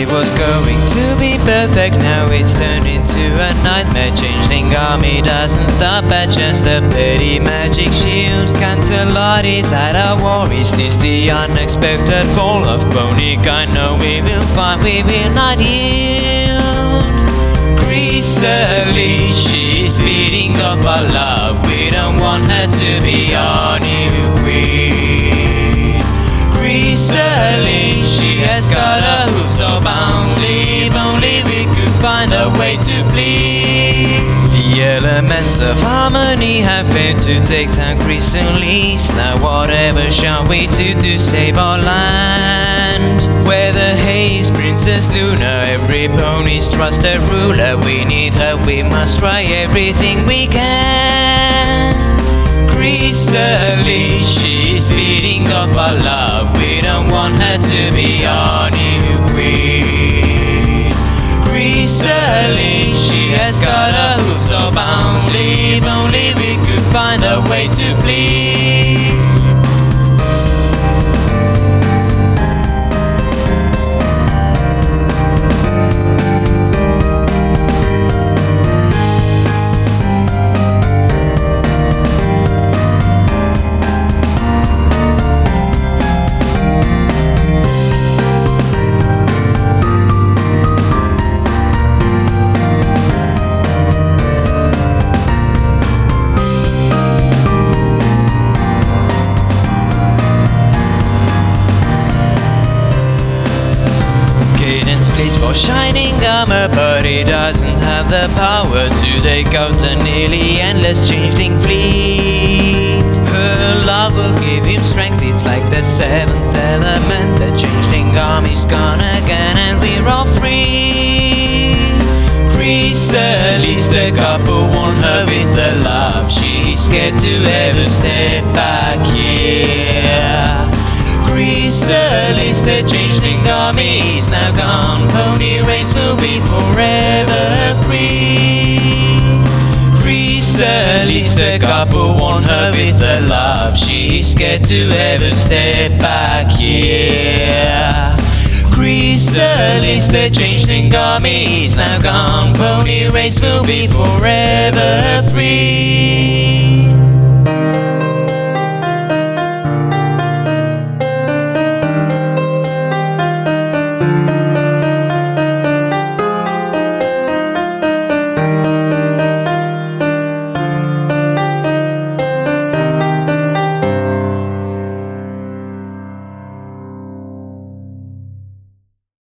It was going to be perfect, now it's turned into a nightmare. Changeling army doesn't stop at just a petty magic shield. Cantelari's at our war, is this the unexpected fall of Ponic? I know we will fight, we will not yield. Chrysalis, she's feeding off our love, we don't want her to be our new queen. Chrysalis, she has got a hoof so boundly, if only we could find a way to flee. The elements of harmony have failed to take down Chrysalis. Now whatever shall we do to save our land? Where the haze Princess Luna, every pony's trusted ruler. We need her, we must try everything we can. Chrysalis, she's feeding off our love, we don't want her to be our new queen. Chrysalis, she has got a hoof so boundly, if only we could find a way to flee. For shining armor, but he doesn't have the power to take out the nearly endless changeling fleet. Her love will give him strength, it's like the seventh element. The changeling army's gone again and we're all free. Chrysalis, the couple want her with the love, she's scared to ever step back here. Chrysalis, the changeling army is now gone, pony race will be forever free. Chrysalis, the couple want her with her love, she's scared to ever step back here. Chrysalis, the changeling army is now gone, pony race will be forever free.